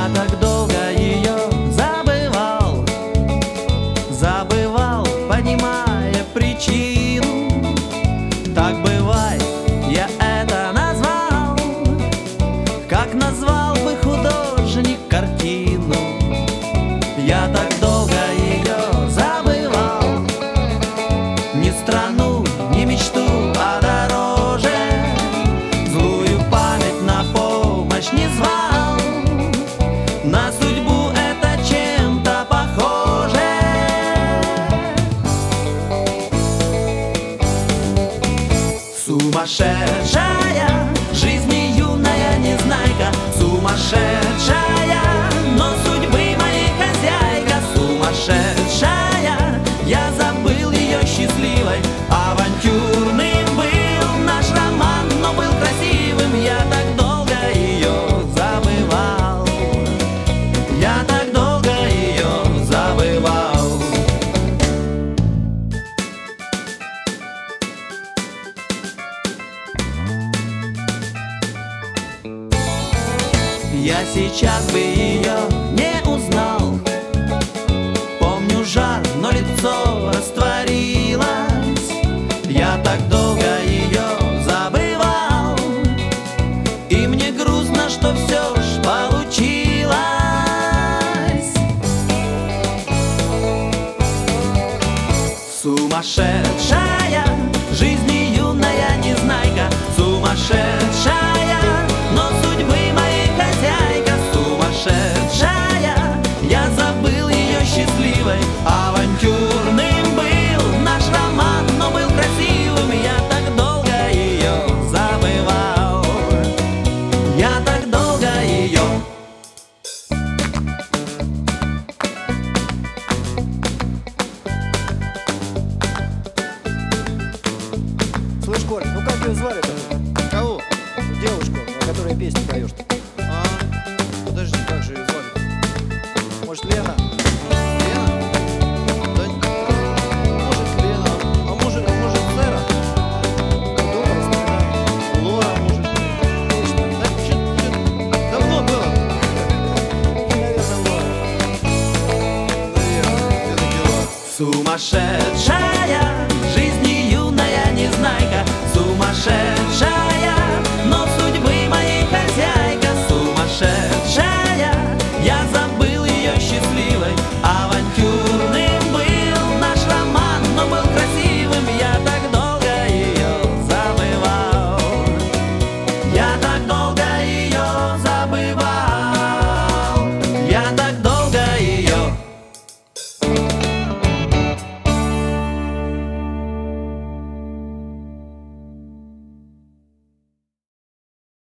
Я так долго ее забывал, забывал, понимая причину. Так бывает, я это назвал, как назвал бы художник картину. Я так долго ее забывал, ни страну, ни мечту, а дороже. Злую память на помощь не звал, на судьбу это чем-то похоже. Сумасшедшая, жизни юная незнайка, сумасшедшая, но судьбы моей хозяйка. Сумасшедшая, я забыл ее счастливой, авантюрным был наш роман, но был красивым. Я так долго ее забывал, я так долго ее забывал. Я сейчас бы ее не узнал, помню жар, но лицо растворилось. Я так долго ее забывал, и мне грустно, что все ж получилось. Сумасшедшая, жизни юная незнайка, сумасшедшая, но судьбы моей хозяйка. Сумасшедшая, я забыл ее счастливой, авантюрным был наш роман, но был красивым. Я так долго ее забывал, я так долго ее. Слышь, Коль, ну как ее звали-то? Кого? Девушку, о которой песни поешь-то. А, подожди, как же ее звали? Может, Лена? Лена? Да, может Лена, а может Зера? Думай, вспоминай. Лора, может. Точно. Да чё, давно было. Наверное, Лора. Наверное, где-то дела. Сумасшедшая,